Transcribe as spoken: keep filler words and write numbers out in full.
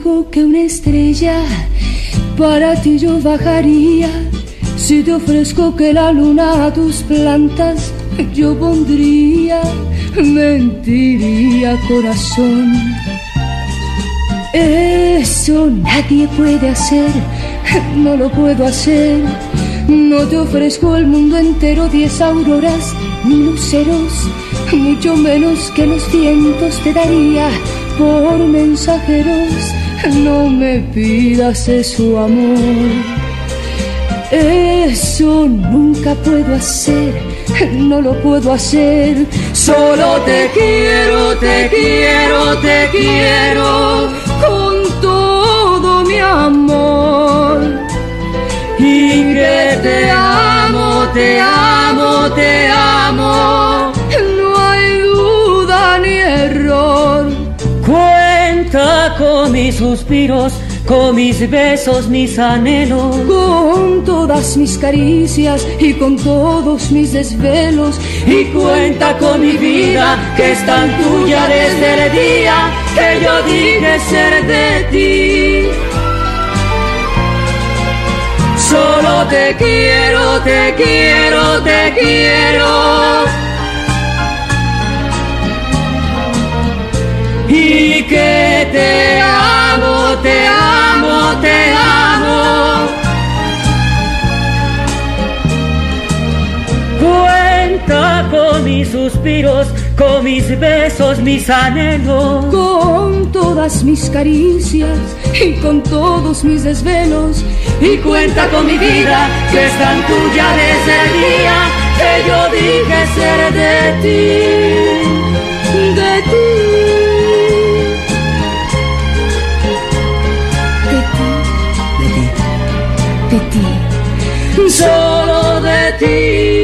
digo que una estrella para ti yo bajaría. Si te ofrezco que la luna a tus plantas yo pondría, mentiría, corazón. Eso nadie puede hacer, no lo puedo hacer. No te ofrezco el mundo entero, diez auroras ni luceros, mucho menos que los vientos te daría por mensajeros. No me pidas eso, amor, eso nunca puedo hacer, no lo puedo hacer. Solo te quiero, te quiero, te quiero con todo mi amor. Y que te amo, te amo, te amo, no hay duda ni error. Cuenta con mis suspiros, con mis besos, mis anhelos, con todas mis caricias y con todos mis desvelos. Y cuenta con mi vida, que es tan tuya desde el día que yo dije ser de ti. Solo te quiero, te quiero, te quiero. Y que te amo, te amo, te amo. Cuenta con mis suspiros, con mis besos, mis anhelos, con todas mis caricias y con todos mis desvelos. Y cuenta con mi vida, que es tan tuya desde el día que yo dije ser de ti, de ti, de ti, de ti, solo de ti.